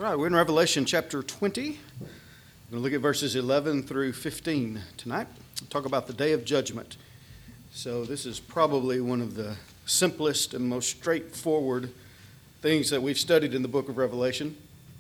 All right, we're in Revelation chapter 20. We're going to look at verses 11 through 15 tonight. We'll talk about the day of judgment. So this is probably one of the simplest and most straightforward things that we've studied in the book of Revelation.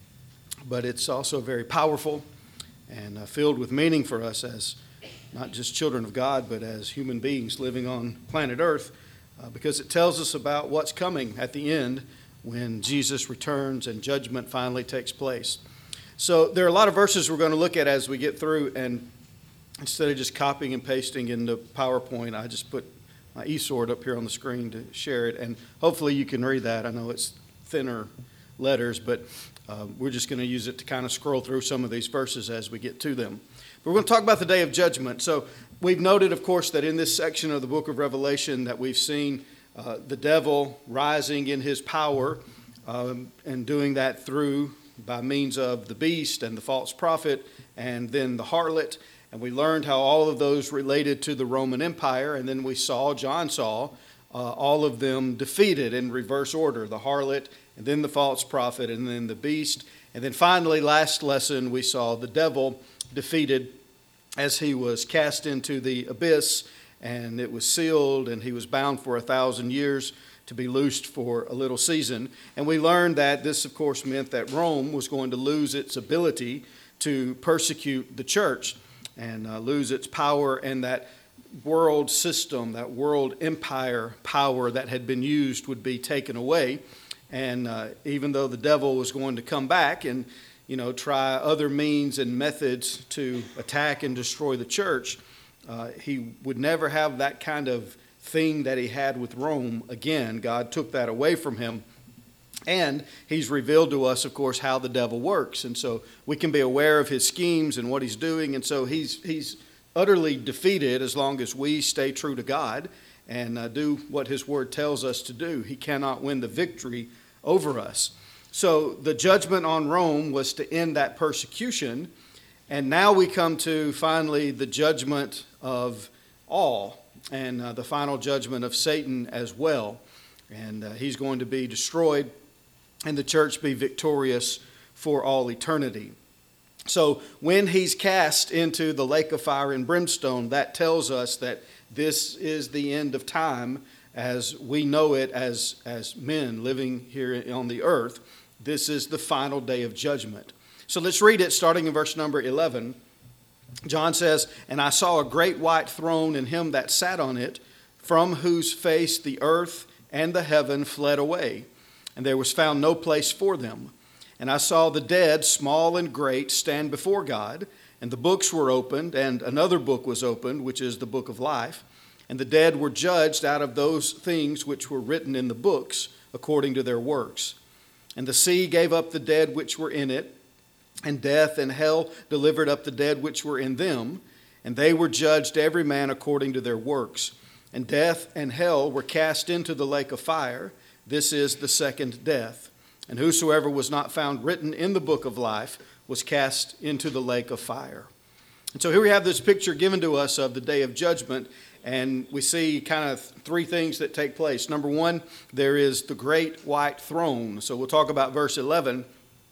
But it's also very powerful and filled with meaning for us as not just children of God, but as human beings living on planet Earth, because it tells us about what's coming at the end when Jesus returns and judgment finally takes place. So there are a lot of verses we're going to look at as we get through, and instead of just copying and pasting into PowerPoint, I just put my eSword up here on the screen to share it, and hopefully you can read that. I know it's thinner letters, but we're just going to use it to kind of scroll through some of these verses as we get to them. But we're going to talk about the day of judgment. So we've noted, of course, that in this section of the book of Revelation that we've seen the devil rising in his power and doing that through by means of the beast and the false prophet and then the harlot. And we learned how all of those related to the Roman Empire. And then John saw all of them defeated in reverse order, the harlot and then the false prophet and then the beast. And then finally, last lesson, we saw the devil defeated as he was cast into the abyss, and it was sealed, and he was bound for 1,000 years to be loosed for a little season. And we learned that this, of course, meant that Rome was going to lose its ability to persecute the church and lose its power, and that world system, that world empire power that had been used would be taken away. And even though the devil was going to come back and try other means and methods to attack and destroy the church, he would never have that kind of thing that he had with Rome again. God took that away from him. And he's revealed to us, of course, how the devil works. And so we can be aware of his schemes and what he's doing. And so he's utterly defeated as long as we stay true to God and do what his word tells us to do. He cannot win the victory over us. So the judgment on Rome was to end that persecution. And now we come to finally the judgment of all, and the final judgment of Satan as well. And he's going to be destroyed and the church be victorious for all eternity. So when he's cast into the lake of fire and brimstone, that tells us that this is the end of time as we know it as men living here on the earth. This is the final day of judgment. So let's read it starting in verse number 11. John says, "And I saw a great white throne and him that sat on it, from whose face the earth and the heaven fled away, and there was found no place for them. And I saw the dead, small and great, stand before God, and the books were opened, and another book was opened, which is the book of life. And the dead were judged out of those things which were written in the books, according to their works. And the sea gave up the dead which were in it, and death and hell delivered up the dead which were in them, and they were judged every man according to their works. And death and hell were cast into the lake of fire. This is the second death. And whosoever was not found written in the book of life was cast into the lake of fire." And so here we have this picture given to us of the day of judgment, and we see kind of three things that take place. Number one, there is the great white throne. So we'll talk about verse 11.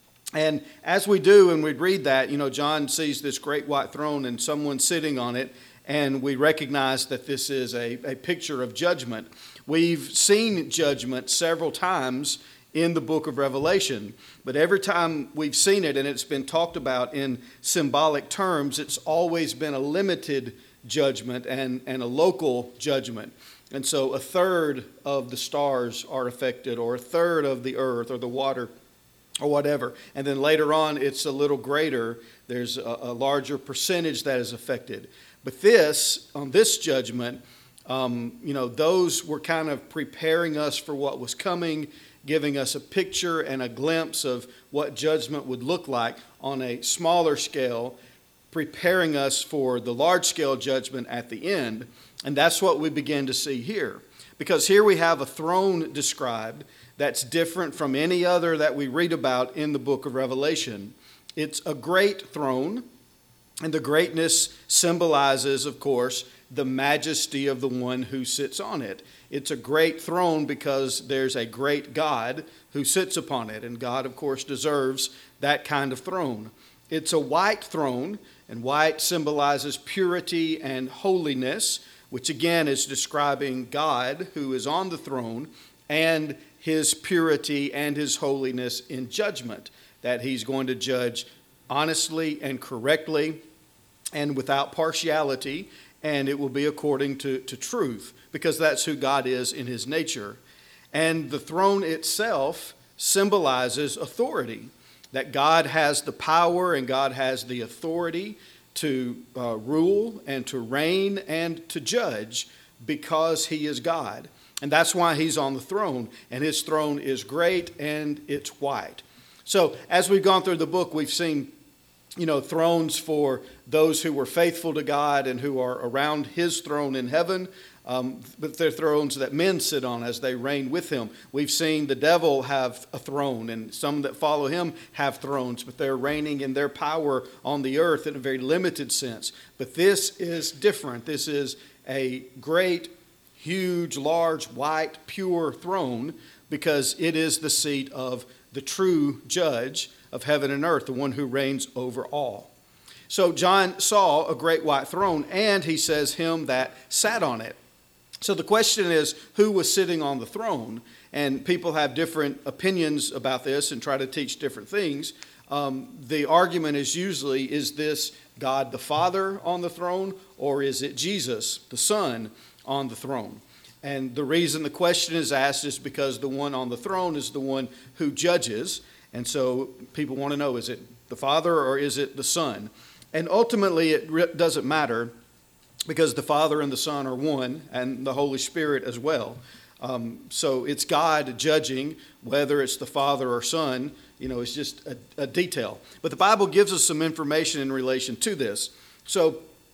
And as we do and we read that, John sees this great white throne and someone sitting on it, and we recognize that this is a picture of judgment. We've seen judgment several times in the book of Revelation, but every time we've seen it and it's been talked about in symbolic terms, it's always been a limited judgment and a local judgment. And so a third of the stars are affected, or a third of the earth or the water or whatever. And then later on, it's a little greater. There's a larger percentage that is affected. But on this judgment, those were kind of preparing us for what was coming, giving us a picture and a glimpse of what judgment would look like on a smaller scale, preparing us for the large-scale judgment at the end. And that's what we begin to see here. Because here we have a throne described that's different from any other that we read about in the book of Revelation. It's a great throne, and the greatness symbolizes, of course, the majesty of the one who sits on it. It's a great throne because there's a great God who sits upon it, and God, of course, deserves that kind of throne. It's a white throne, and white symbolizes purity and holiness, which again is describing God who is on the throne and his purity and his holiness in judgment, that he's going to judge honestly and correctly and without partiality, and it will be according to truth, because that's who God is in his nature. And the throne itself symbolizes authority, that God has the power and God has the authority to rule and to reign and to judge because he is God. And that's why he's on the throne, and his throne is great and it's white. So as we've gone through the book, we've seen thrones for those who were faithful to God and who are around his throne in heaven, but they're thrones that men sit on as they reign with him. We've seen the devil have a throne, and some that follow him have thrones, but they're reigning in their power on the earth in a very limited sense. But this is different. This is a great, huge, large, white, pure throne, because it is the seat of the true judge of heaven and earth, the one who reigns over all. So John saw a great white throne, and he says him that sat on it. So the question is, who was sitting on the throne? And people have different opinions about this and try to teach different things. The argument is usually, is this God the Father on the throne, or is it Jesus, the Son, on the throne? And the reason the question is asked is because the one on the throne is the one who judges. And so people want to know, is it the Father or is it the Son? And ultimately it doesn't matter, because the Father and the Son are one, and the Holy Spirit as well. So it's God judging, whether it's the Father or Son, it's just a detail. But the Bible gives us some information in relation to this. So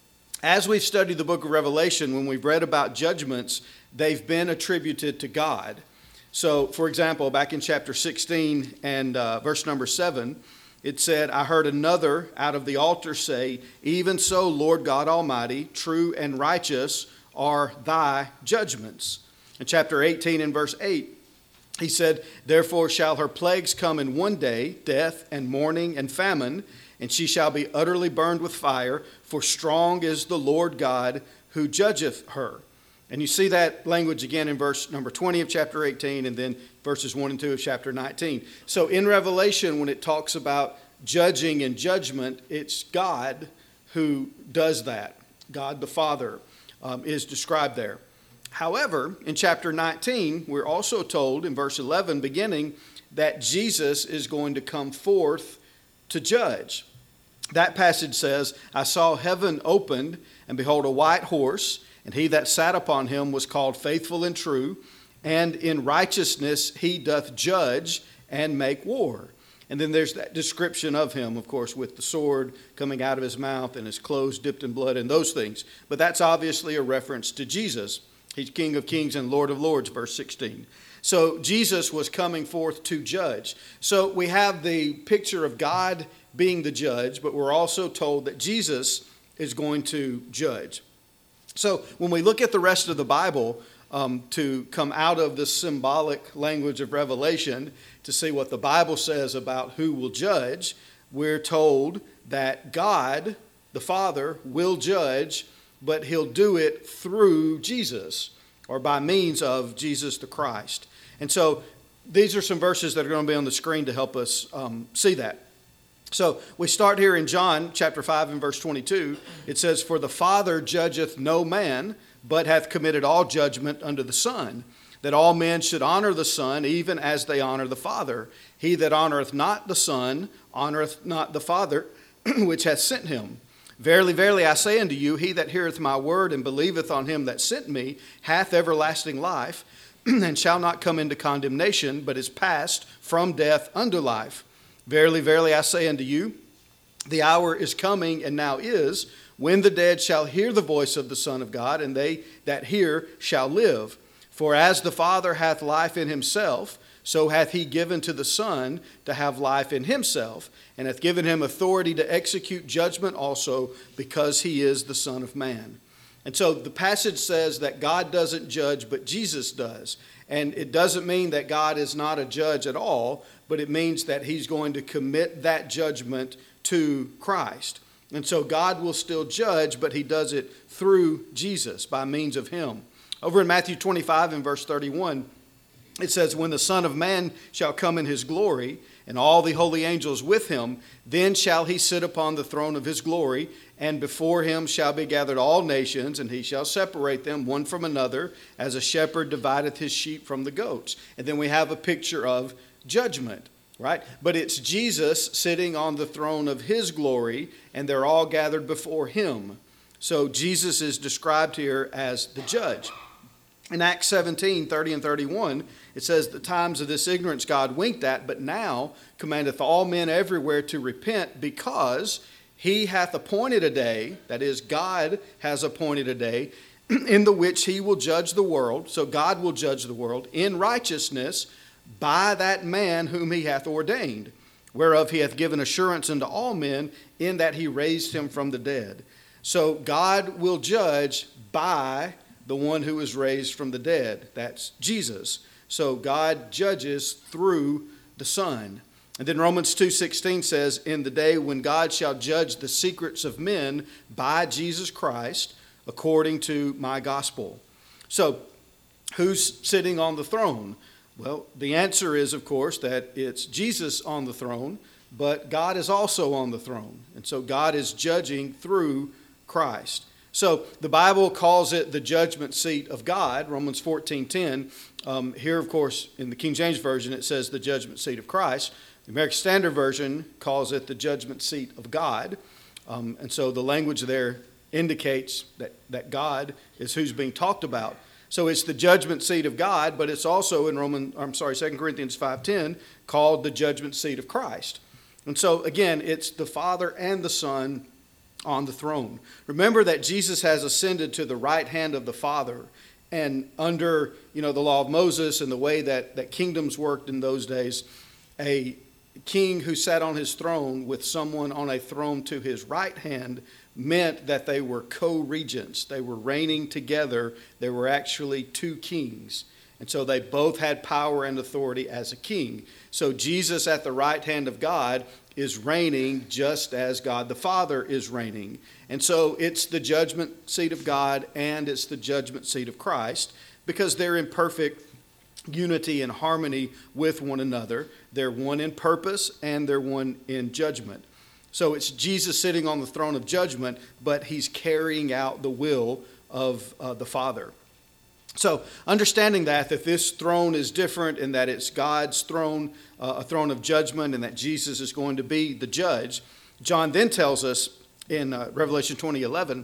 as we've studied the book of Revelation, when we've read about judgments, they've been attributed to God. So, for example, back in chapter 16 and verse number 7, it said, I heard another out of the altar say, even so, Lord God Almighty, true and righteous are thy judgments. In chapter 18 and verse 8, he said, therefore shall her plagues come in one day, death and mourning and famine, and she shall be utterly burned with fire, for strong is the Lord God who judgeth her. And you see that language again in verse number 20 of chapter 18, and then verses 1 and 2 of chapter 19. So in Revelation, when it talks about judging and judgment, it's God who does that. God the Father is described there. However, in chapter 19, we're also told in verse 11 beginning that Jesus is going to come forth to judge. That passage says, I saw heaven opened, and behold, a white horse, and he that sat upon him was called Faithful and True, and in righteousness he doth judge and make war. And then there's that description of him, of course, with the sword coming out of his mouth and his clothes dipped in blood and those things. But that's obviously a reference to Jesus. He's King of Kings and Lord of Lords, verse 16. So Jesus was coming forth to judge. So we have the picture of God being the judge, but we're also told that Jesus is going to judge. So when we look at the rest of the Bible, to come out of the symbolic language of Revelation to see what the Bible says about who will judge, we're told that God, the Father, will judge, but he'll do it through Jesus, or by means of Jesus the Christ. And so these are some verses that are going to be on the screen to help us see that. So we start here in John chapter 5 and verse 22. It says, for the Father judgeth no man, but hath committed all judgment unto the Son, that all men should honor the Son, even as they honor the Father. He that honoreth not the Son honoreth not the Father, which hath sent him. Verily, verily, I say unto you, he that heareth my word and believeth on him that sent me hath everlasting life, and shall not come into condemnation, but is passed from death unto life. Verily, verily, I say unto you, the hour is coming, and now is, when the dead shall hear the voice of the Son of God, and they that hear shall live. For as the Father hath life in himself, so hath he given to the Son to have life in himself, and hath given him authority to execute judgment also, because he is the Son of Man. And so the passage says that God doesn't judge, but Jesus does. And it doesn't mean that God is not a judge at all, but it means that he's going to commit that judgment to Christ. And so God will still judge, but he does it through Jesus, by means of him. Over in Matthew 25 and verse 31, it says, when the Son of Man shall come in his glory, and all the holy angels with him, then shall he sit upon the throne of his glory, and before him shall be gathered all nations, and he shall separate them one from another, as a shepherd divideth his sheep from the goats. And then we have a picture of judgment, right? But it's Jesus sitting on the throne of his glory, and they're all gathered before him. So Jesus is described here as the judge. In Acts 17, 30 and 31, it says, the times of this ignorance God winked at, but now commandeth all men everywhere to repent, because he hath appointed a day, that is, God has appointed a day, in the which he will judge the world, so God will judge the world, in righteousness by that man whom he hath ordained, whereof he hath given assurance unto all men, in that he raised him from the dead. So God will judge by the one who is raised from the dead. That's Jesus. So God judges through the Son. And then Romans 2:16 says, in the day when God shall judge the secrets of men by Jesus Christ, according to my gospel. So who's sitting on the throne? Well, the answer is, of course, that it's Jesus on the throne, but God is also on the throne. And so God is judging through Christ. So the Bible calls it the judgment seat of God, Romans 14:10. Here, of course, in the King James Version, it says the judgment seat of Christ. The American Standard Version calls it the judgment seat of God. And so the language there indicates that God is who's being talked about. So it's the judgment seat of God, but it's also in 2 Corinthians 5:10 called the judgment seat of Christ. And so again, it's the Father and the Son on the throne. Remember that Jesus has ascended to the right hand of the Father, and under the law of Moses and the way that kingdoms worked in those days, a king who sat on his throne with someone on a throne to his right hand meant that they were co-regents. They were reigning together. There were actually two kings. And so they both had power and authority as a king. So Jesus at the right hand of God is reigning just as God the Father is reigning. And so it's the judgment seat of God and it's the judgment seat of Christ, because they're in perfect unity and harmony with one another. They're one in purpose and they're one in judgment. So it's Jesus sitting on the throne of judgment, but he's carrying out the will of the Father. So understanding that this throne is different and that it's God's throne, a throne of judgment, and that Jesus is going to be the judge, John then tells us in Revelation 20:11,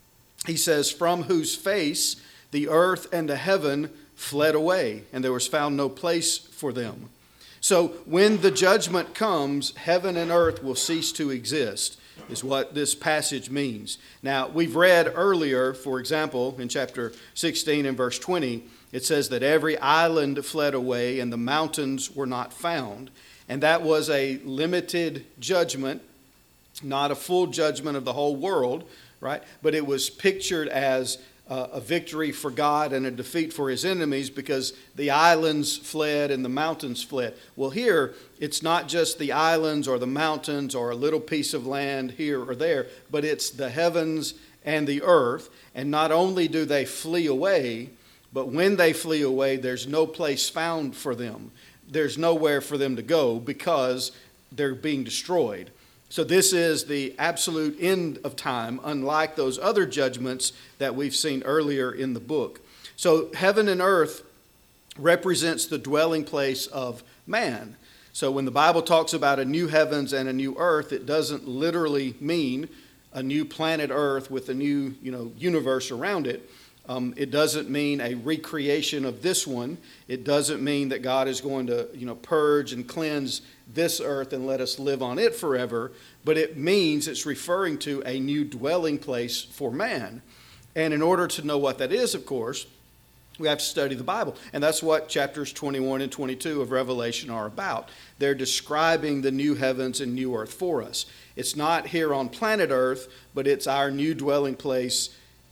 he says, from whose face the earth and the heaven fled away, and there was found no place for them. So when the judgment comes, heaven and earth will cease to exist, is what this passage means. Now, we've read earlier, for example, in chapter 16 and verse 20, it says that every island fled away and the mountains were not found. And that was a limited judgment, not a full judgment of the whole world, right? But it was pictured as a victory for God and a defeat for his enemies, because the islands fled and the mountains fled. Well, here, it's not just the islands or the mountains or a little piece of land here or there, but it's the heavens and the earth. And not only do they flee away, but when they flee away, there's no place found for them. There's nowhere for them to go because they're being destroyed. So this is the absolute end of time, unlike those other judgments that we've seen earlier in the book. So heaven and earth represents the dwelling place of man. So when the Bible talks about a new heavens and a new earth, it doesn't literally mean a new planet Earth with a new, universe around it. It doesn't mean a recreation of this one. It doesn't mean that God is going to, purge and cleanse this earth and let us live on it forever. But it means it's referring to a new dwelling place for man. And in order to know what that is, of course, we have to study the Bible. And that's what chapters 21 and 22 of Revelation are about. They're describing the new heavens and new earth for us. It's not here on planet Earth, but it's our new dwelling place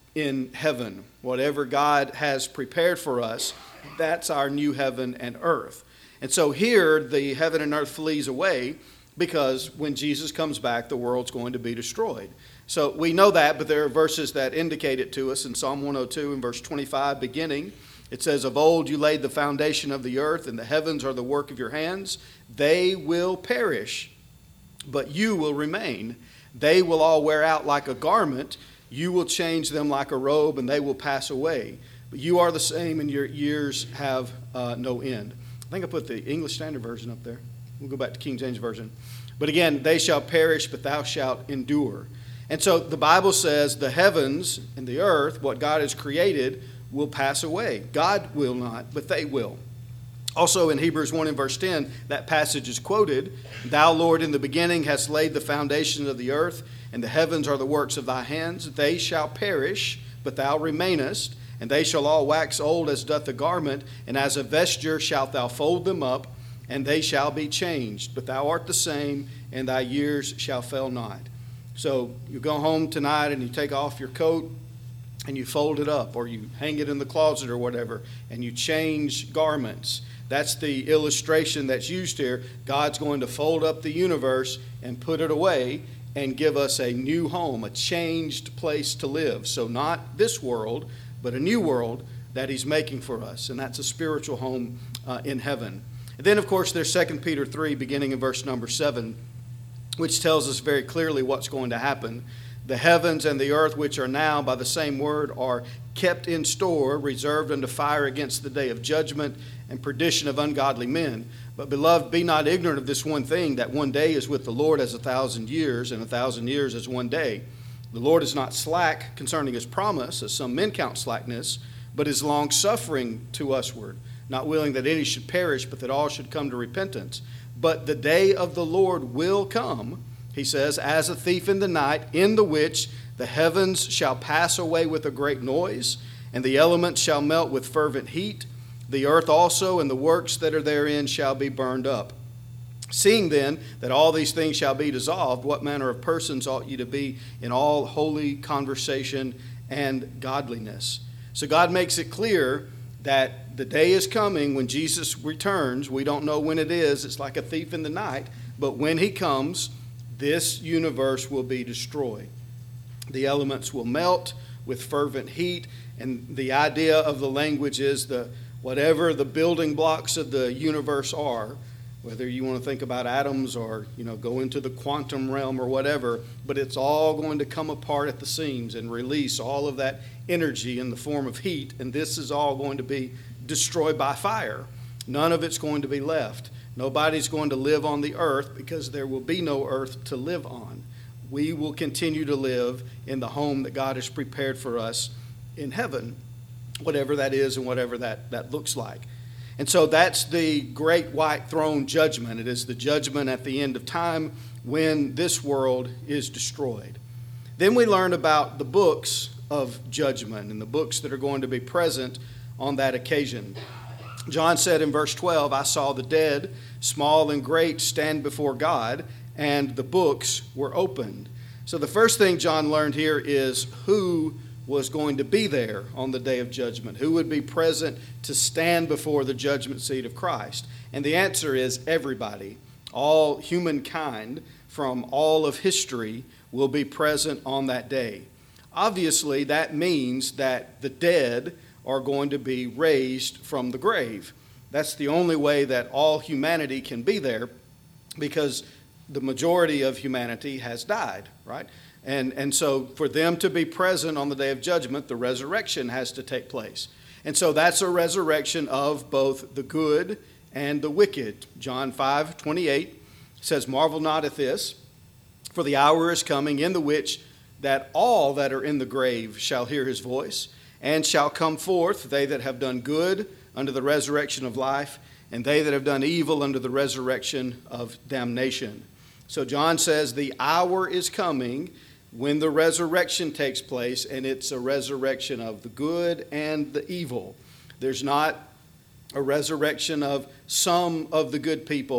in heaven. Whatever God has prepared for us, that's our new heaven and earth. And so here, the heaven and earth flees away because when Jesus comes back, the world's going to be destroyed. So we know that, but there are verses that indicate it to us. In Psalm 102 in verse 25 beginning, it says, "Of old you laid the foundation of the earth, and the heavens are the work of your hands. They will perish, but you will remain. They will all wear out like a garment. You will change them like a robe, and they will pass away. But you are the same, and your years have no end." I think I put the English Standard Version up there. We'll go back to King James Version. "But again, they shall perish, but thou shalt endure." And so the Bible says the heavens and the earth, what God has created, will pass away. God will not, but they will. Also in Hebrews 1 and verse 10, that passage is quoted, "Thou, Lord, in the beginning hast laid the foundations of the earth, and the heavens are the works of thy hands. They shall perish, but thou remainest, and they shall all wax old as doth a garment, and as a vesture shalt thou fold them up, and they shall be changed. But thou art the same, and thy years shall fail not." So you go home tonight and you take off your coat and you fold it up, or you hang it in the closet or whatever, and you change garments. That's the illustration that's used here. God's going to fold up the universe and put it away and give us a new home, a changed place to live. So not this world, but a new world that he's making for us, and that's a spiritual home in heaven. And then, of course, there's 2 Peter 3, beginning in verse number 7, which tells us very clearly what's going to happen. "The heavens and the earth, which are now, by the same word, are kept in store, reserved unto fire against the day of judgment and perdition of ungodly men. But, beloved, be not ignorant of this one thing, that one day is with the Lord as 1,000 years, and 1,000 years as one day. The Lord is not slack concerning his promise, as some men count slackness, but is long-suffering to usward, not willing that any should perish, but that all should come to repentance. But the day of the Lord will come," he says, "as a thief in the night, in the which the heavens shall pass away with a great noise, and the elements shall melt with fervent heat. The earth also and the works that are therein shall be burned up. Seeing then that all these things shall be dissolved, what manner of persons ought ye to be in all holy conversation and godliness?" So God makes it clear that the day is coming when Jesus returns. We don't know when it is. It's like a thief in the night. But when he comes, this universe will be destroyed. The elements will melt with fervent heat. And the idea of the language is whatever the building blocks of the universe are, whether you want to think about atoms or go into the quantum realm or whatever, but it's all going to come apart at the seams and release all of that energy in the form of heat, and this is all going to be destroyed by fire. None of it's going to be left. Nobody's going to live on the earth because there will be no earth to live on. We will continue to live in the home that God has prepared for us in heaven, whatever that is and whatever that looks like. And so that's the great white throne judgment. It is the judgment at the end of time when this world is destroyed. Then we learn about the books of judgment and the books that are going to be present on that occasion. John said in verse 12, "I saw the dead, small and great, stand before God, and the books were opened." So the first thing John learned here is who was going to be there on the day of judgment, who would be present to stand before the judgment seat of Christ. And the answer is everybody. All humankind from all of history will be present on that day. Obviously, that means that the dead are going to be raised from the grave. That's the only way that all humanity can be there, because the majority of humanity has died, right? And so for them to be present on the day of judgment, the resurrection has to take place. And so that's a resurrection of both the good and the wicked. John 5:28 says, "Marvel not at this, for the hour is coming in the which that all that are in the grave shall hear his voice, and shall come forth, they that have done good unto the resurrection of life, and they that have done evil unto the resurrection of damnation." So John says the hour is coming when the resurrection takes place, and it's a resurrection of the good and the evil. There's not a resurrection of some of the good people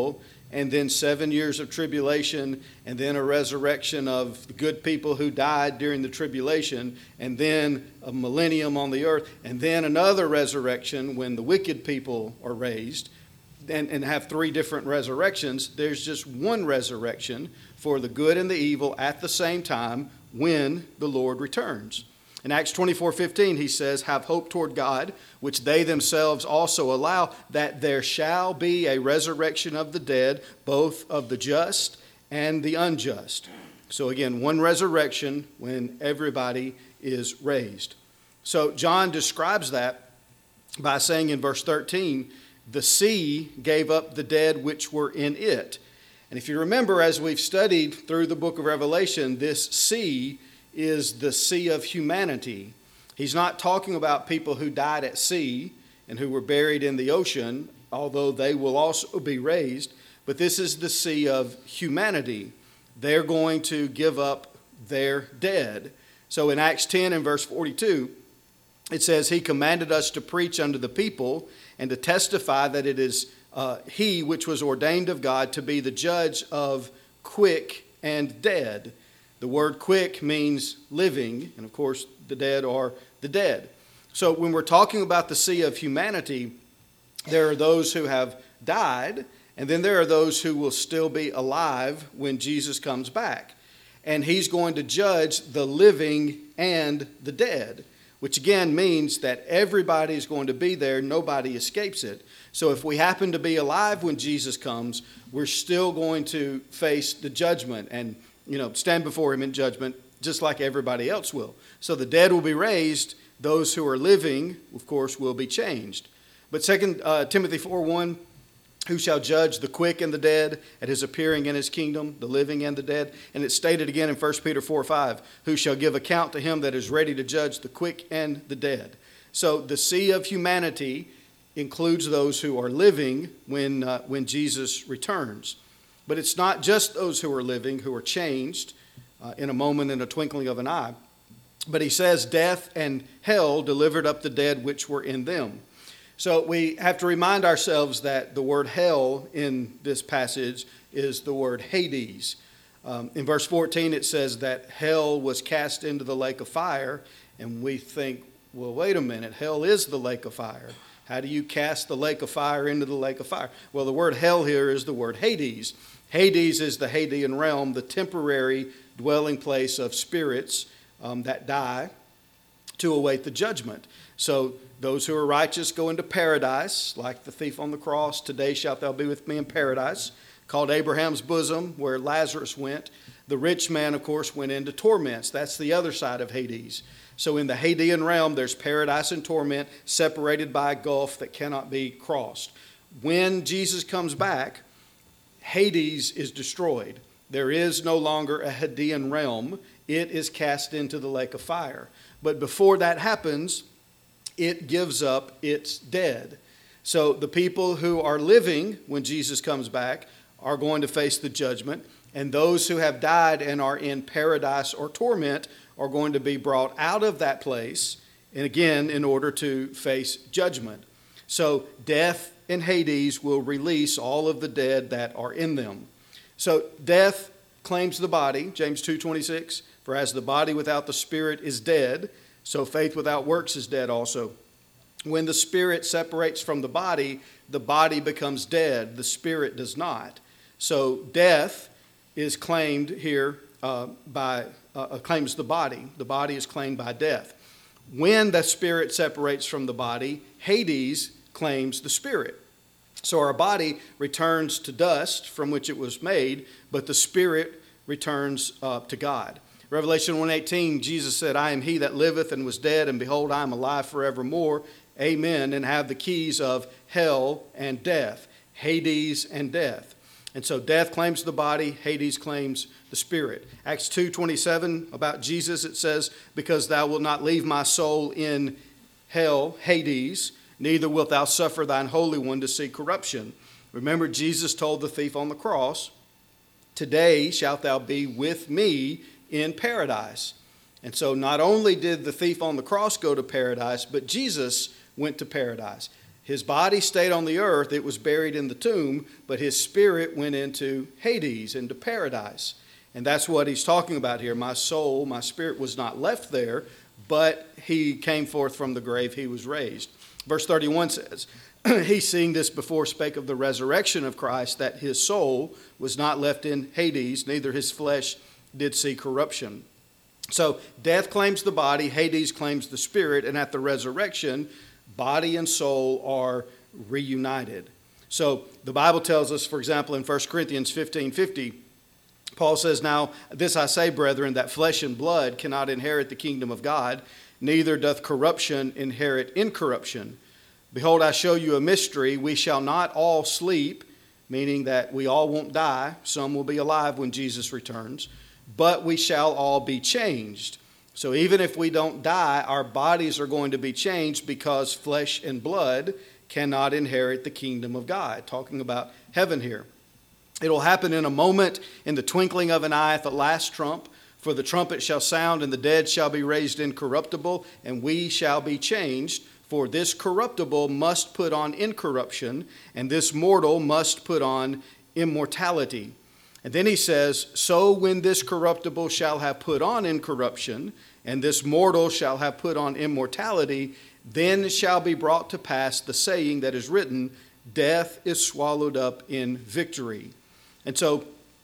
and then 7 years of tribulation, and then a resurrection of the good people who died during the tribulation, and then a millennium on the earth, and then another resurrection when the wicked people are raised, and have 3 different resurrections. There's just one resurrection for the good and the evil at the same time when the Lord returns. In Acts 24:15, he says, "Have hope toward God, which they themselves also allow, that there shall be a resurrection of the dead, both of the just and the unjust." So again, one resurrection when everybody is raised. So John describes that by saying in verse 13, "The sea gave up the dead which were in it." And if you remember, as we've studied through the book of Revelation, this sea is the sea of humanity. He's not talking about people who died at sea and who were buried in the ocean, although they will also be raised, but this is the sea of humanity. They're going to give up their dead. So in Acts 10 and verse 42, it says, "He commanded us to preach unto the people and to testify that it is he which was ordained of God to be the judge of quick and dead." The word quick means living, and of course the dead are the dead. So when we're talking about the sea of humanity, there are those who have died, and then there are those who will still be alive when Jesus comes back. And he's going to judge the living and the dead, which again means that everybody is going to be there. Nobody escapes it. So if we happen to be alive when Jesus comes, we're still going to face the judgment and stand before him in judgment just like everybody else will. So the dead will be raised. Those who are living, of course, will be changed. But 2 Timothy 4:1, "Who shall judge the quick and the dead at his appearing in his kingdom, the living and the dead?" And it's stated again in 1 Peter 4:5, "Who shall give account to him that is ready to judge the quick and the dead?" So the sea of humanity includes those who are living when Jesus returns. But it's not just those who are living who are changed in a moment, in a twinkling of an eye. But he says, "Death and hell delivered up the dead which were in them." So we have to remind ourselves that the word hell in this passage is the word Hades. In verse 14 it says that hell was cast into the lake of fire. And we think, well, wait a minute, hell is the lake of fire. How do you cast the lake of fire into the lake of fire? Well, the word hell here is the word Hades. Hades is the Hadean realm, the temporary dwelling place of spirits that die to await the judgment. So those who are righteous go into paradise, like the thief on the cross. "Today shalt thou be with me in paradise," called Abraham's bosom, where Lazarus went. The rich man, of course, went into torments. That's the other side of Hades. So in the Hadean realm, there's paradise and torment separated by a gulf that cannot be crossed. When Jesus comes back, Hades is destroyed. There is no longer a Hadean realm. It is cast into the lake of fire. But before that happens, it gives up its dead. So the people who are living when Jesus comes back are going to face the judgment, and those who have died and are in paradise or torment are going to be brought out of that place, and again, in order to face judgment. So death and Hades will release all of the dead that are in them. So death claims the body, James 2:26, "For as the body without the spirit is dead, so faith without works is dead also. When the spirit separates from the body becomes dead, the spirit does not." So death is claimed here claims the body. The body is claimed by death. When the spirit separates from the body, Hades claims the spirit. So our body returns to dust from which it was made, but the spirit returns to God. Revelation 1:18, Jesus said, "I am he that liveth and was dead, and behold, I am alive forevermore. Amen, and have the keys of hell and death," Hades and death. And so death claims the body, Hades claims the spirit. Acts 2:27, about Jesus, it says, "Because thou wilt not leave my soul in hell," Hades, "neither wilt thou suffer thine Holy One to see corruption." Remember, Jesus told the thief on the cross, "Today shalt thou be with me in paradise." And so not only did the thief on the cross go to paradise, but Jesus went to paradise. His body stayed on the earth. It was buried in the tomb, but his spirit went into Hades, into paradise. And that's what he's talking about here. My soul, my spirit was not left there, but he came forth from the grave. He was raised. Verse 31 says, he, seeing this before, spake of the resurrection of Christ, that his soul was not left in Hades, neither his flesh did see corruption. So death claims the body, Hades claims the spirit, and at the resurrection, body and soul are reunited. So the Bible tells us, for example, in 1 Corinthians 15:50, Paul says, now this I say, brethren, that flesh and blood cannot inherit the kingdom of God, neither doth corruption inherit incorruption. Behold, I show you a mystery. We shall not all sleep, meaning that we all won't die. Some will be alive when Jesus returns, but we shall all be changed. So even if we don't die, our bodies are going to be changed because flesh and blood cannot inherit the kingdom of God. Talking about heaven here. It'll happen in a moment, in the twinkling of an eye at the last trump. For the trumpet shall sound, and the dead shall be raised incorruptible, and we shall be changed. For this corruptible must put on incorruption, and this mortal must put on immortality. And then he says, so when this corruptible shall have put on incorruption, and this mortal shall have put on immortality, then shall be brought to pass the saying that is written, death is swallowed up in victory. And so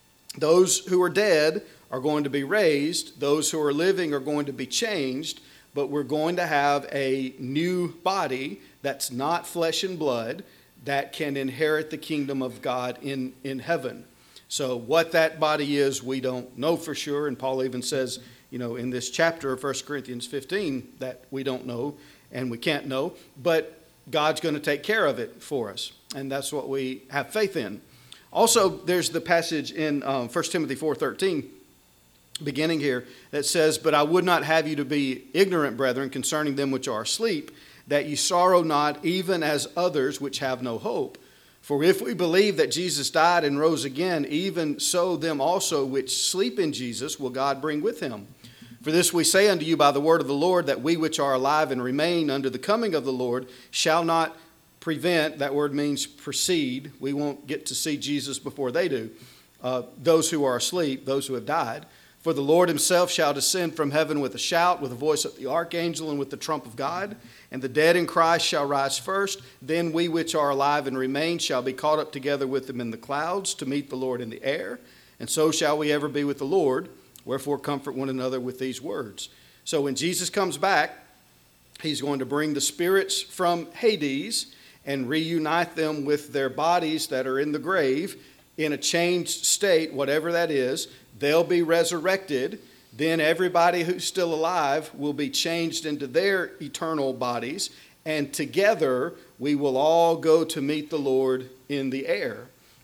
those who are dead are going to be raised. Those who are living are going to be changed. But we're going to have a new body that's not flesh and blood that can inherit the kingdom of God in heaven. So what that body is, we don't know for sure. And Paul even says, in this chapter of 1 Corinthians 15 that we don't know and we can't know. But God's going to take care of it for us. And that's what we have faith in. Also, there's the passage in 1 Timothy 4:13, beginning here, that says, but I would not have you to be ignorant, brethren, concerning them which are asleep, that ye sorrow not, even as others which have no hope. For if we believe that Jesus died and rose again, even so them also which sleep in Jesus will God bring with him. For this we say unto you by the word of the Lord, that we which are alive and remain unto the coming of the Lord shall not prevent, that word means precede. We won't get to see Jesus before they do. Those who are asleep, those who have died. For the Lord himself shall descend from heaven with a shout, with the voice of the archangel, and with the trump of God. And the dead in Christ shall rise first. Then we which are alive and remain shall be caught up together with them in the clouds to meet the Lord in the air. And so shall we ever be with the Lord. Wherefore comfort one another with these words. So when Jesus comes back, he's going to bring the spirits from Hades and reunite them with their bodies that are in the grave in a changed state, whatever that is. They'll be resurrected. Then everybody who's still alive will be changed into their eternal bodies. And together we will all go to meet the Lord in the air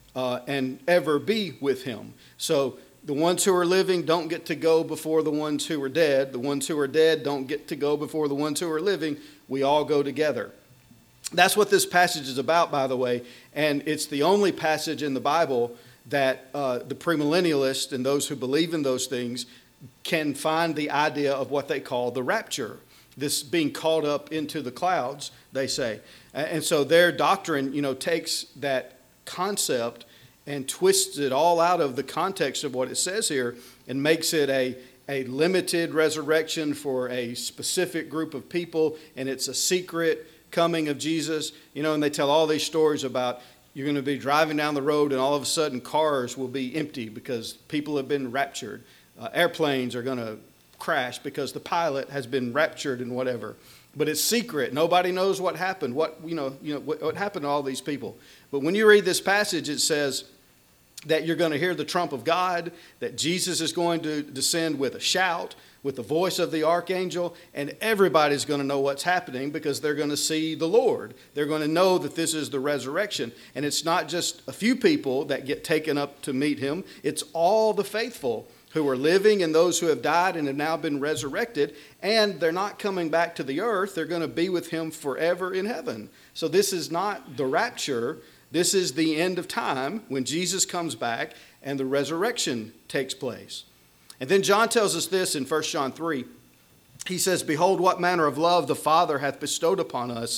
and ever be with him. So the ones who are living don't get to go before the ones who are dead. The ones who are dead don't get to go before the ones who are living. We all go together. That's what this passage is about, by the way. And it's the only passage in the Bible that the premillennialists and those who believe in those things can find the idea of what they call the rapture. This being caught up into the clouds, they say. And so their doctrine, takes that concept and twists it all out of the context of what it says here and makes it a limited resurrection for a specific group of people, and it's a secret coming of Jesus. And they tell all these stories about you're going to be driving down the road and all of a sudden cars will be empty because people have been raptured. Airplanes are going to crash because the pilot has been raptured and whatever. But it's secret. Nobody knows what happened. What happened to all these people. But when you read this passage, it says that you're going to hear the trump of God, that Jesus is going to descend with a shout, with the voice of the archangel, and everybody's going to know what's happening because they're going to see the Lord. They're going to know that this is the resurrection. And it's not just a few people that get taken up to meet him. It's all the faithful who are living and those who have died and have now been resurrected. And they're not coming back to the earth. They're going to be with him forever in heaven. So this is not the rapture. This is the end of time when Jesus comes back and the resurrection takes place. And then John tells us this in 1 John 3. He says, behold, what manner of love the Father hath bestowed upon us,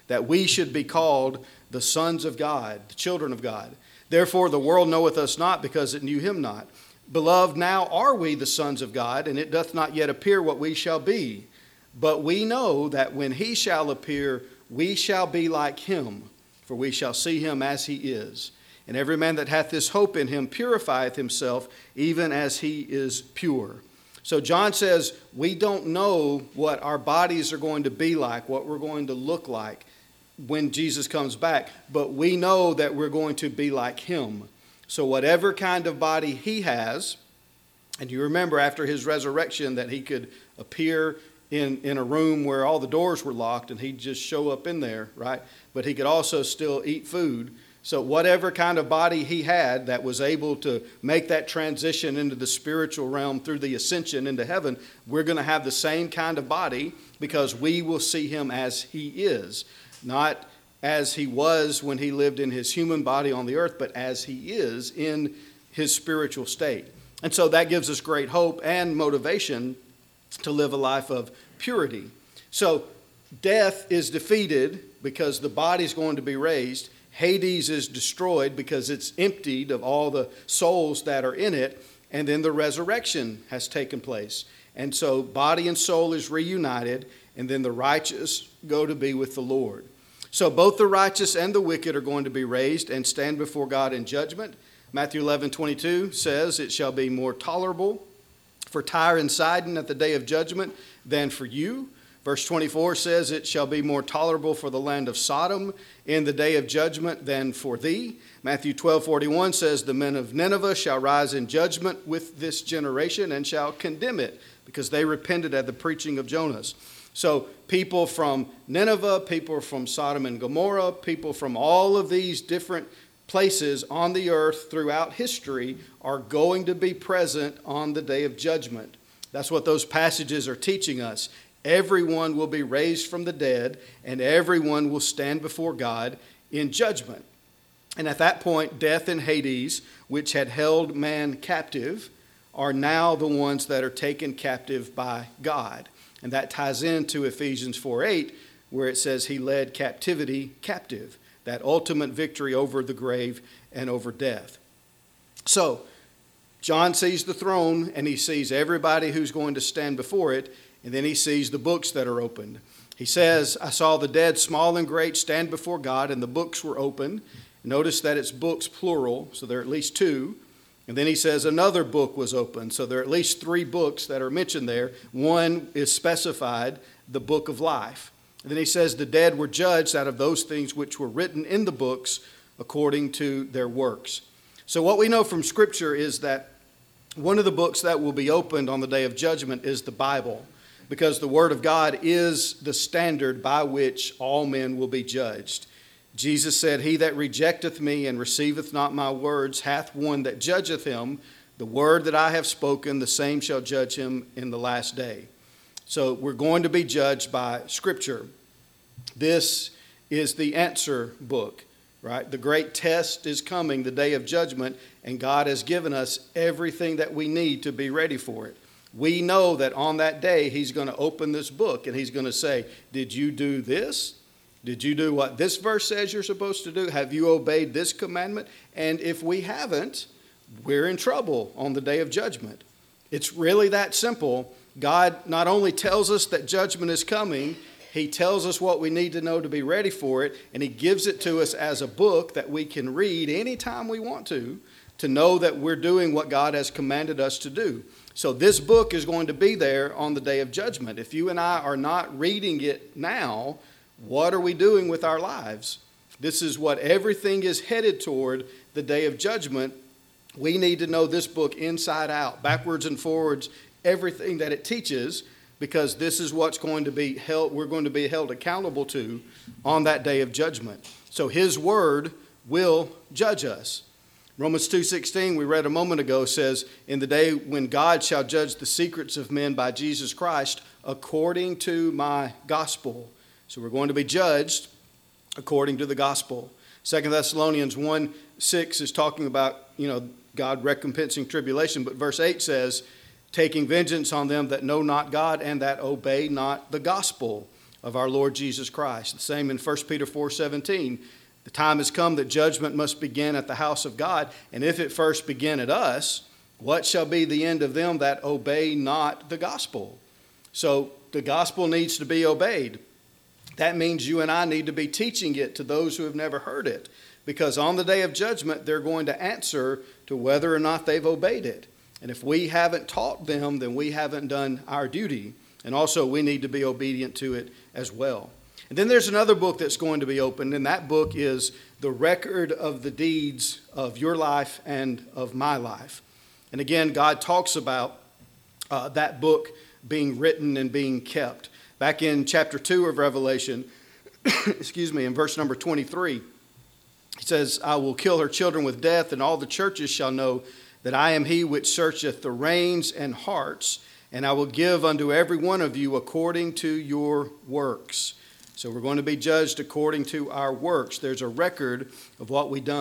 that we should be called the sons of God, the children of God. Therefore the world knoweth us not, because it knew him not. Beloved, now are we the sons of God, and it doth not yet appear what we shall be. But we know that when he shall appear, we shall be like him, for we shall see him as he is. And every man that hath this hope in him purifieth himself, even as he is pure. So John says, we don't know what our bodies are going to be like, what we're going to look like when Jesus comes back, but we know that we're going to be like him. So whatever kind of body he has, and you remember after his resurrection that he could appear in a room where all the doors were locked and he'd just show up in there, right? But he could also still eat food. So whatever kind of body he had that was able to make that transition into the spiritual realm through the ascension into heaven, we're going to have the same kind of body, because we will see him as he is. Not as he was when he lived in his human body on the earth, but as he is in his spiritual state. And so that gives us great hope and motivation to live a life of purity. So death is defeated because the body's going to be raised. Hades is destroyed because it's emptied of all the souls that are in it. And then the resurrection has taken place. And so body and soul is reunited, and then the righteous go to be with the Lord. So both the righteous and the wicked are going to be raised and stand before God in judgment. Matthew 11:22 says, it shall be more tolerable for Tyre and Sidon at the day of judgment than for you. Verse 24 says, it shall be more tolerable for the land of Sodom in the day of judgment than for thee. Matthew 12:41 says, the men of Nineveh shall rise in judgment with this generation and shall condemn it, because they repented at the preaching of Jonas. So people from Nineveh, people from Sodom and Gomorrah, people from all of these different places on the earth throughout history are going to be present on the day of judgment. That's what those passages are teaching us. Everyone will be raised from the dead, and everyone will stand before God in judgment. And at that point, death and Hades, which had held man captive, are now the ones that are taken captive by God. And that ties into Ephesians 4:8, where it says he led captivity captive, that ultimate victory over the grave and over death. So John sees the throne, and he sees everybody who's going to stand before it, and then he sees the books that are opened. He says, I saw the dead, small and great, stand before God, and the books were opened. Notice that it's books plural, so there are at least two. And then he says another book was opened. So there are at least three books that are mentioned there. One is specified, the book of life. And then he says the dead were judged out of those things which were written in the books according to their works. So what we know from Scripture is that one of the books that will be opened on the day of judgment is the Bible, because the Word of God is the standard by which all men will be judged. Jesus said, he that rejecteth me and receiveth not my words hath one that judgeth him. The word that I have spoken, the same shall judge him in the last day. So we're going to be judged by Scripture. This is the answer book, right? The great test is coming, the day of judgment, and God has given us everything that we need to be ready for it. We know that on that day, he's going to open this book and he's going to say, did you do this? Did you do what this verse says you're supposed to do? Have you obeyed this commandment? And if we haven't, we're in trouble on the day of judgment. It's really that simple. God not only tells us that judgment is coming, he tells us what we need to know to be ready for it, and he gives it to us as a book that we can read anytime we want to know that we're doing what God has commanded us to do. So this book is going to be there on the day of judgment. If you and I are not reading it now, what are we doing with our lives? This is what everything is headed toward, the day of judgment. We need to know this book inside out, backwards and forwards, everything that it teaches, because this is what's going to be held, we're going to be held accountable to on that day of judgment. So his word will judge us. Romans 2:16, we read a moment ago, says, in the day when God shall judge the secrets of men by Jesus Christ, according to my gospel. So we're going to be judged according to the gospel. 2 Thessalonians 1:6 is talking about, God recompensing tribulation. But verse 8 says, taking vengeance on them that know not God and that obey not the gospel of our Lord Jesus Christ. The same in 1 Peter 4:17. The time has come that judgment must begin at the house of God, and if it first begin at us, what shall be the end of them that obey not the gospel? So the gospel needs to be obeyed. That means you and I need to be teaching it to those who have never heard it, because on the day of judgment, they're going to answer to whether or not they've obeyed it. And if we haven't taught them, then we haven't done our duty. And also, we need to be obedient to it as well. And then there's another book that's going to be opened, and that book is the record of the deeds of your life and of my life. And again, God talks about that book being written and being kept. Back in chapter 2 of Revelation, in verse number 23, he says, I will kill her children with death, and all the churches shall know that I am he which searcheth the reins and hearts, and I will give unto every one of you according to your works. So we're going to be judged according to our works. There's a record of what we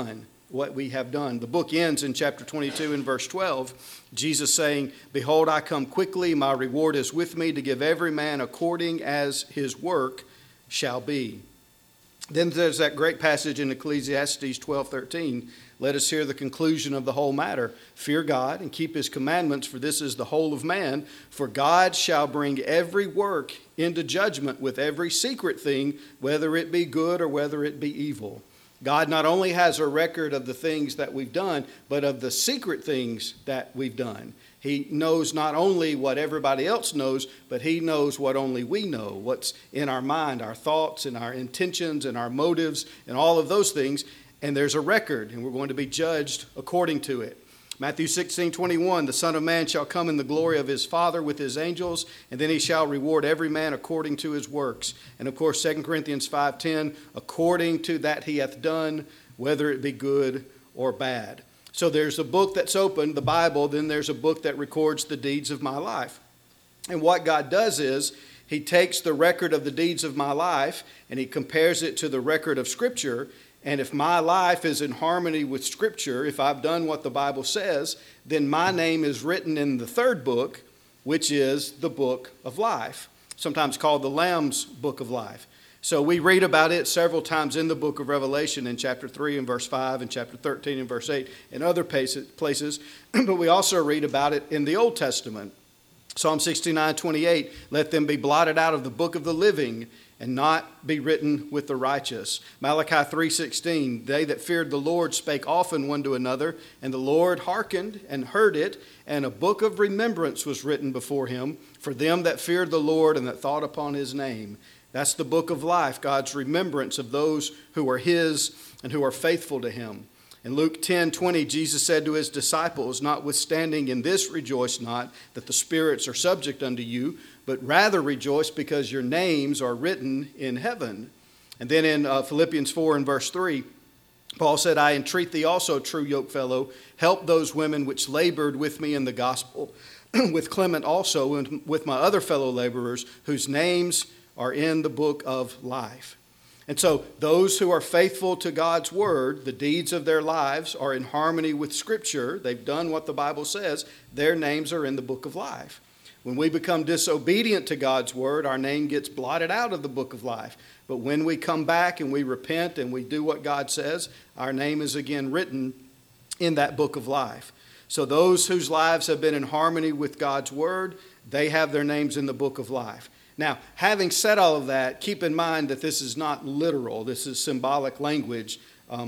have done. The book ends in chapter 22 and verse 12. Jesus saying, Behold, I come quickly, my reward is with me to give every man according as his work shall be. Then there's that great passage in Ecclesiastes 12:13. Let us hear the conclusion of the whole matter. Fear God and keep his commandments, for this is the whole of man. For God shall bring every work into judgment with every secret thing, whether it be good or whether it be evil. God not only has a record of the things that we've done, but of the secret things that we've done. He knows not only what everybody else knows, but he knows what only we know, what's in our mind, our thoughts and our intentions and our motives and all of those things. And there's a record, and we're going to be judged according to it. Matthew 16:21, the Son of Man shall come in the glory of his Father with his angels, and then he shall reward every man according to his works. And of course, 2 Corinthians 5:10, according to that he hath done, whether it be good or bad. So there's a book that's open, the Bible, then there's a book that records the deeds of my life. And what God does is, he takes the record of the deeds of my life, and he compares it to the record of Scripture. And if my life is in harmony with Scripture, if I've done what the Bible says, then my name is written in the third book, which is the book of life, sometimes called the Lamb's book of life. So we read about it several times in the book of Revelation in chapter 3 and verse 5 and chapter 13 and verse 8 and other places. But we also read about it in the Old Testament. Psalm 69:28, let them be blotted out of the book of the living and not be written with the righteous. Malachi 3:16, they that feared the Lord spake often one to another, and the Lord hearkened and heard it, and a book of remembrance was written before him for them that feared the Lord and that thought upon his name. That's the book of life, God's remembrance of those who are his and who are faithful to him. In Luke 10:20, Jesus said to his disciples, notwithstanding in this rejoice not that the spirits are subject unto you, but rather rejoice because your names are written in heaven. And then in Philippians 4 and verse 3, Paul said, I entreat thee also, true yokefellow, help those women which labored with me in the gospel, with Clement also, and with my other fellow laborers, whose names are in the book of life. And so those who are faithful to God's word, the deeds of their lives are in harmony with Scripture. They've done what the Bible says. Their names are in the book of life. When we become disobedient to God's word, our name gets blotted out of the book of life. But when we come back and we repent and we do what God says, our name is again written in that book of life. So those whose lives have been in harmony with God's word, they have their names in the book of life. Now, having said all of that, keep in mind that this is not literal. This is symbolic language.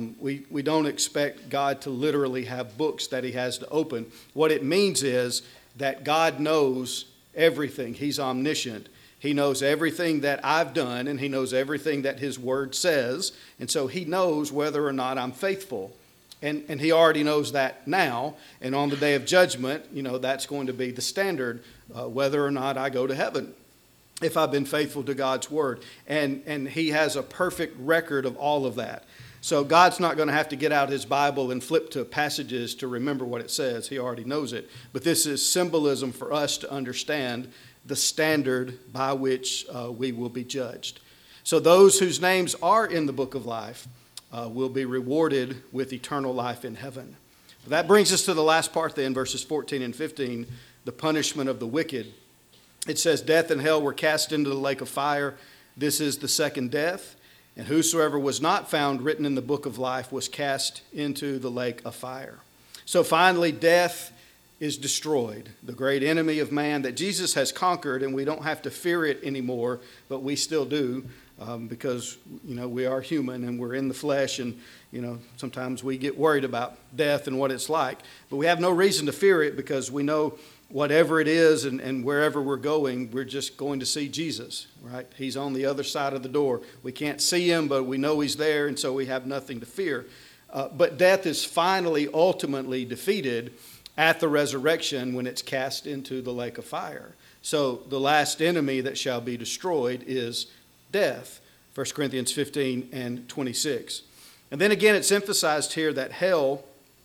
We don't expect God to literally have books that he has to open. What it means is that God knows everything. He's omniscient. He knows everything that I've done, and he knows everything that his word says. And so he knows whether or not I'm faithful. And he already knows that now. And on the day of judgment, that's going to be the standard, whether or not I go to heaven, if I've been faithful to God's word. And he has a perfect record of all of that. So God's not going to have to get out his Bible and flip to passages to remember what it says. He already knows it. But this is symbolism for us to understand the standard by which we will be judged. So those whose names are in the book of life will be rewarded with eternal life in heaven. That brings us to the last part then, verses 14 and 15, the punishment of the wicked. It says, death and hell were cast into the lake of fire. This is the second death. And whosoever was not found written in the book of life was cast into the lake of fire. So finally, death is destroyed, the great enemy of man that Jesus has conquered, and we don't have to fear it anymore, but we still do because, we are human and we're in the flesh, and, sometimes we get worried about death and what it's like. But we have no reason to fear it because we know whatever it is and wherever we're going, we're just going to see Jesus, right? He's on the other side of the door. We can't see him, but we know he's there, and so we have nothing to fear. But death is finally, ultimately defeated at the resurrection when it's cast into the lake of fire. So the last enemy that shall be destroyed is death, 1 Corinthians 15 and 26. And then again, it's emphasized here that hell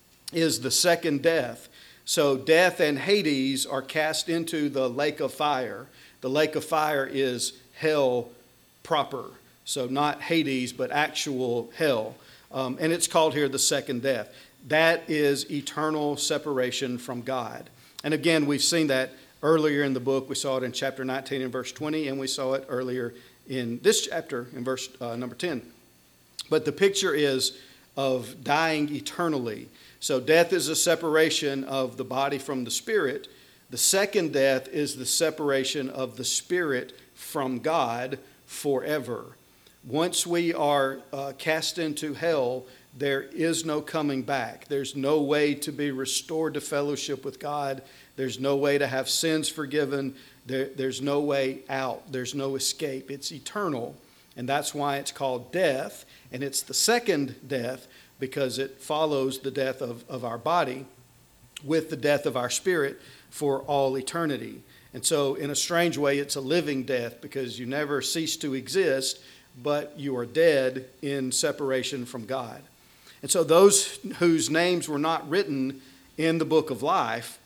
is the second death. So death and Hades are cast into the lake of fire. The lake of fire is hell proper. So not Hades, but actual hell. And it's called here the second death. That is eternal separation from God. And again, we've seen that earlier in the book. We saw it in chapter 19 and verse 20, and we saw it earlier in this chapter in verse number 10. But the picture is of dying eternally. So death is a separation of the body from the spirit. The second death is the separation of the spirit from God forever. Once we are cast into hell, there is no coming back. There's no way to be restored to fellowship with God. There's no way to have sins forgiven. There's no way out. There's no escape. It's eternal. And that's why it's called death. And it's the second death because it follows the death of our body with the death of our spirit for all eternity. And so in a strange way, it's a living death because you never cease to exist, but you are dead in separation from God. And so those whose names were not written in the book of life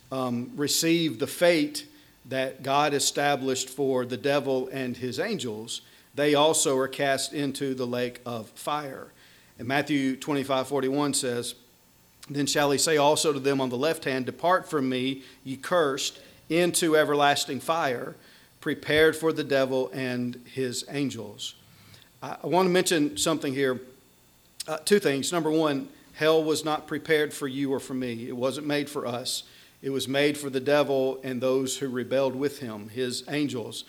receive the fate that God established for the devil and his angels. They also are cast into the lake of fire. And Matthew 25:41 says, "Then shall he say also to them on the left hand, Depart from me, ye cursed, into everlasting fire, prepared for the devil and his angels." I want to mention something here. Two things. Number one, hell was not prepared for you or for me. It wasn't made for us. It was made for the devil and those who rebelled with him, his angels.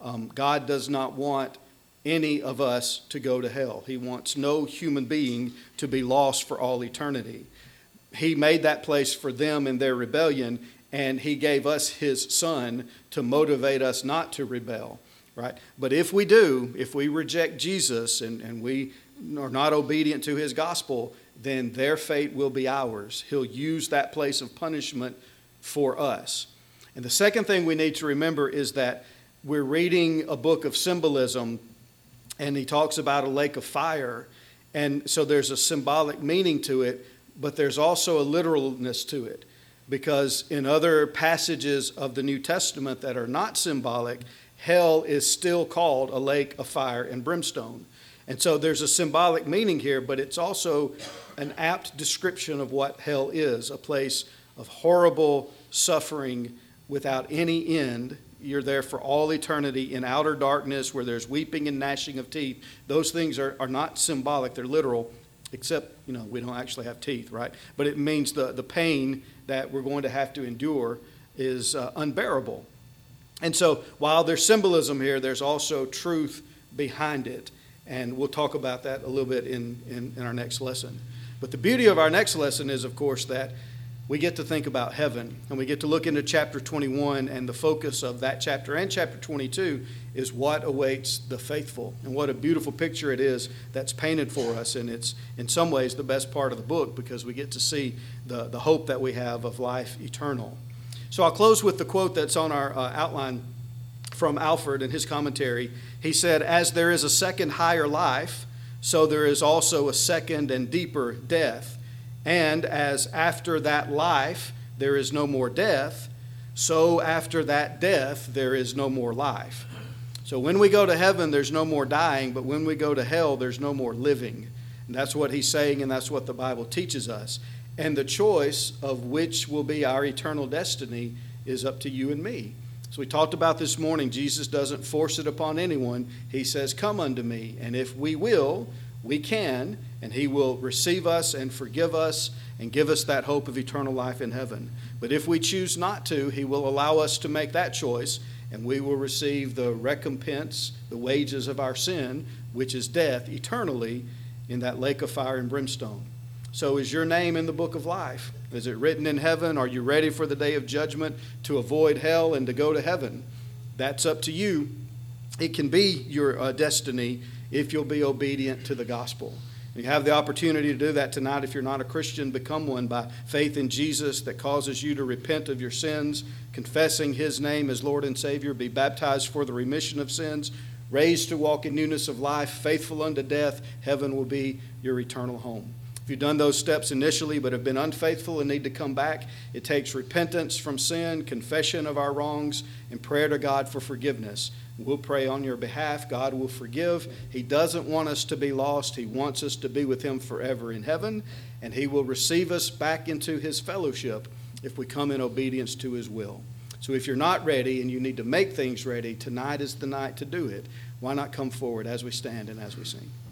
God does not want any of us to go to hell. He wants no human being to be lost for all eternity. He made that place for them in their rebellion, and he gave us his son to motivate us not to rebel, right? But if we do, if we reject Jesus and we are not obedient to his gospel, then their fate will be ours. He'll use that place of punishment for us. And the second thing we need to remember is that we're reading a book of symbolism, and he talks about a lake of fire. And so there's a symbolic meaning to it, but there's also a literalness to it. Because in other passages of the New Testament that are not symbolic, hell is still called a lake of fire and brimstone. And so there's a symbolic meaning here, but it's also an apt description of what hell is, a place of horrible suffering without any end. You're there for all eternity in outer darkness where there's weeping and gnashing of teeth. Those things are not symbolic, they're literal, except, we don't actually have teeth, right? But it means the pain that we're going to have to endure is unbearable. And so while there's symbolism here, there's also truth behind it. And we'll talk about that a little bit in our next lesson. But the beauty of our next lesson is, of course, that we get to think about heaven. And we get to look into chapter 21, and the focus of that chapter and chapter 22 is what awaits the faithful. And what a beautiful picture it is that's painted for us. And it's, in some ways, the best part of the book because we get to see the hope that we have of life eternal. So I'll close with the quote that's on our outline from Alford in his commentary. He said, "As there is a second higher life, so there is also a second and deeper death. And as after that life there is no more death, so after that death there is no more life." So when we go to heaven, there's no more dying, but when we go to hell, there's no more living. And that's what he's saying, and that's what the Bible teaches us. And the choice of which will be our eternal destiny is up to you and me. So we talked about this morning, Jesus doesn't force it upon anyone. He says, come unto me. And if we will, we can, and he will receive us and forgive us and give us that hope of eternal life in heaven. But if we choose not to, he will allow us to make that choice, and we will receive the recompense, the wages of our sin, which is death, eternally in that lake of fire and brimstone. So is your name in the book of life? Is it written in heaven? Are you ready for the day of judgment to avoid hell and to go to heaven? That's up to you. It can be your destiny if you'll be obedient to the gospel. You have the opportunity to do that tonight. If you're not a Christian, become one by faith in Jesus that causes you to repent of your sins, confessing his name as Lord and Savior, be baptized for the remission of sins, raised to walk in newness of life, faithful unto death. Heaven will be your eternal home. If you've done those steps initially but have been unfaithful and need to come back, it takes repentance from sin, confession of our wrongs, and prayer to God for forgiveness. We'll pray on your behalf. God will forgive. He doesn't want us to be lost. He wants us to be with him forever in heaven, and he will receive us back into his fellowship if we come in obedience to his will. So if you're not ready and you need to make things ready, tonight is the night to do it. Why not come forward as we stand and as we sing?